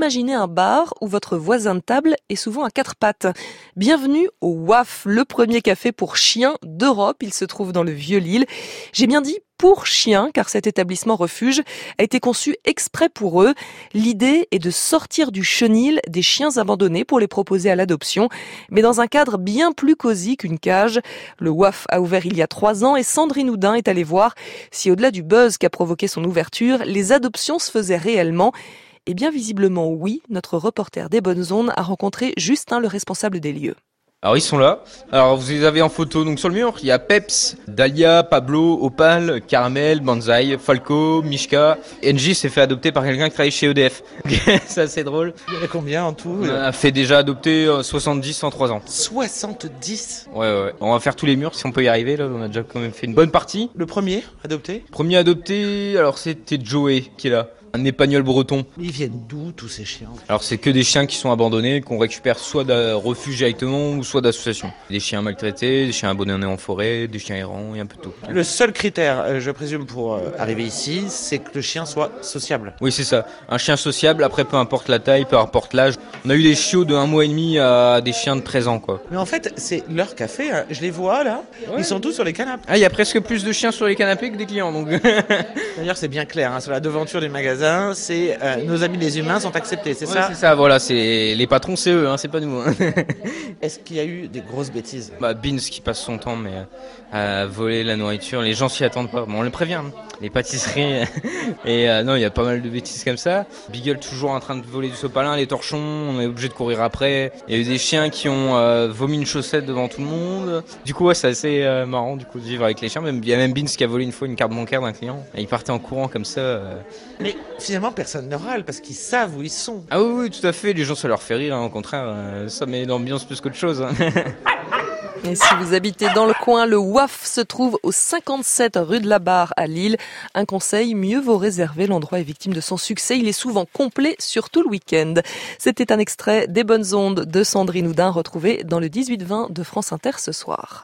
imaginez un bar où votre voisin de table est souvent à quatre pattes. Bienvenue au WAF, le premier café pour chiens d'Europe. Il se trouve dans le Vieux-Lille. J'ai bien dit pour chiens, car cet établissement refuge a été conçu exprès pour eux. L'idée est de sortir du chenil des chiens abandonnés pour les proposer à l'adoption, mais dans un cadre bien plus cosy qu'une cage. Le WAF a ouvert il y a 3 ans et Sandrine Houdin est allée voir si au-delà du buzz qu'a provoqué son ouverture, les adoptions se faisaient réellement. Eh bien visiblement oui, notre reporter des Bonnes Ondes a rencontré Justin, le responsable des lieux. Alors ils sont là. Alors vous les avez en photo donc sur le mur. Il y a Peps, Dahlia, Pablo, Opal, Caramel, Banzai, Falco, Mishka. NJ s'est fait adopter par quelqu'un qui travaille chez EDF. C'est assez drôle. Il y en a combien en tout? On a fait déjà adopter 70 en 3 ans. 70? Ouais. On va faire tous les murs si on peut y arriver. Là, on a déjà quand même fait une bonne partie. Le premier adopté? Premier adopté, alors c'était Joey qui est là. Un épagnol breton. Ils viennent d'où tous ces chiens? Alors c'est que des chiens qui sont abandonnés, qu'on récupère soit d'un refuge directement ou soit d'associations. Des chiens maltraités, des chiens abandonnés en forêt, des chiens errants et un peu de tout. Le seul critère, je présume, pour arriver ici, c'est que le chien soit sociable. Oui c'est ça, un chien sociable, après peu importe la taille, peu importe l'âge. On a eu des chiots de 1 mois et demi à des chiens de 13 ans quoi. Mais en fait c'est leur café, hein. Je les vois là, ouais. Ils sont tous sur les canapés. Ah il y a presque plus de chiens sur les canapés que des clients donc. D'ailleurs c'est bien clair, hein, sur la devanture du magasin, c'est nos amis les humains sont acceptés, c'est ça? C'est ça, voilà, c'est les patrons, c'est eux, hein, c'est pas nous. Hein. Est-ce qu'il y a eu des grosses bêtises? Beans qui passe son temps mais à voler la nourriture, les gens s'y attendent pas. Bon, on les prévient, hein. Les pâtisseries et non, il y a pas mal de bêtises comme ça. Beagle toujours en train de voler du sopalin, les torchons, on est obligé de courir après. Il y a eu des chiens qui ont vomi une chaussette devant tout le monde. Du coup, ouais, c'est assez marrant du coup de vivre avec les chiens. Il y a même Beans qui a volé une fois une carte bancaire d'un client. Et il partait en courant comme ça. Mais finalement, personne ne râle parce qu'ils savent où ils sont. Ah oui, tout à fait. Les gens, ça leur fait rire. Hein. Au contraire, ça met l'ambiance plus qu'autre chose. Hein. Et si vous habitez dans le coin, le WAF se trouve au 57 rue de la Barre à Lille. Un conseil, mieux vaut réserver, l'endroit est victime de son succès. Il est souvent complet, surtout le week-end. C'était un extrait des Bonnes Ondes de Sandrine Houdin, retrouvé dans le 18-20 de France Inter ce soir.